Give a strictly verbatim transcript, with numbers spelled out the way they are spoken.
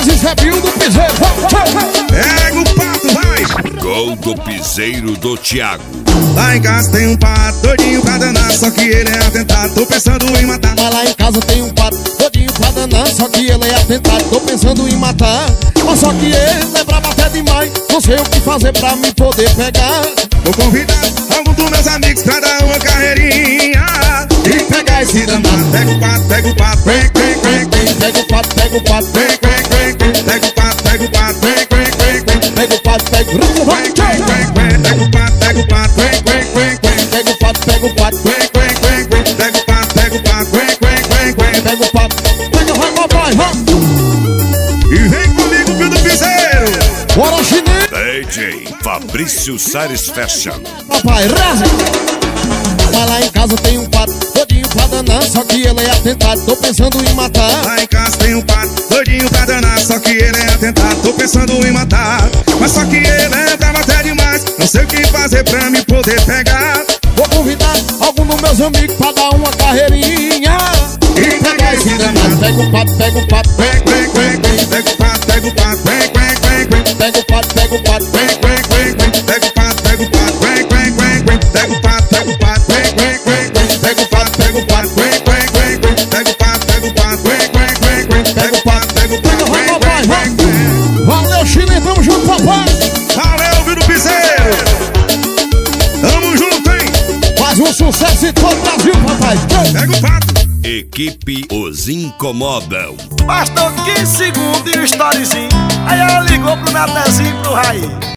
Brasil, Zé Bill do Piseiro. Pega o pato, vai! Gol do piseiro do Thiago. Lá em casa tem um pato doidinho pra danar, só que ele é atentado, tô pensando em matar. Mas lá em casa tem um pato doidinho pra danar, só que ele é atentado, tô pensando em matar. Mas só que ele lembrava até demais, não sei o que fazer pra me poder pegar. Vou convidar algum dos meus amigos pra dar uma carreirinha e pegar esse danado. Pega o pato, pega o pato, vem, vem, vem, vem. Pega o pato, pega o pato, Vem, vem, vem, vem. Pega o pato, pega o pato, vem, vem, vem, vem. pega o pato, pega o Vem, vem, vem, vem. Pega o pato, pega o pato, vem, vem, vem, vem. Pega o pato, pega o pato, Vem, vem, vem, vem. Pega o pato, pega o pato, vem, vem, vem, vem. pega o pato, pega, vai, papai, vai. E vem comigo, filho do piseiro. Bora, chinês, D J Fabrício Sares Fashion. papai, reza. Mas lá em casa tem um pato doidinho pra danar, só que ele é atentado, tô pensando em matar. Lá em casa tem um pato doidinho pra danar, só que ele é atentado, tô pensando em matar. Mas só que ele é bravo até demais, não sei o que fazer pra me poder pegar. Vou convidar algum dos meus amigos pra dar uma carreirinha E pegar esse danado. Pega o pato, pega o pato, Vem, vem, vem, vem. Pega o pato, pega o pato, vem, vem, vem, vem. pega o pato, pega o pato, Vem, vem, vem, vem. Pega o pato, pega o pato, vem, vem, vem, vem. Pega o pato, pega o pato, vem, vem, vem, vem. Pega o pato, pega o pato, vem, vem, vem, vem. Pega o pato, pega o pato, vem, vem, vem, vem. Pega o pato, pega o pato, vem, vem, vem, vem. valeu, chinês, tamo junto, papai. Valeu, viu do piseiro. Tamo junto, hein? Faz um sucesso em todo o Brasil, papai. Pega o pato. Equipe Os Incomodam. Bastou quinze segundos e o storyzinho. Aí ela ligou pro Natezinho e pro Raí.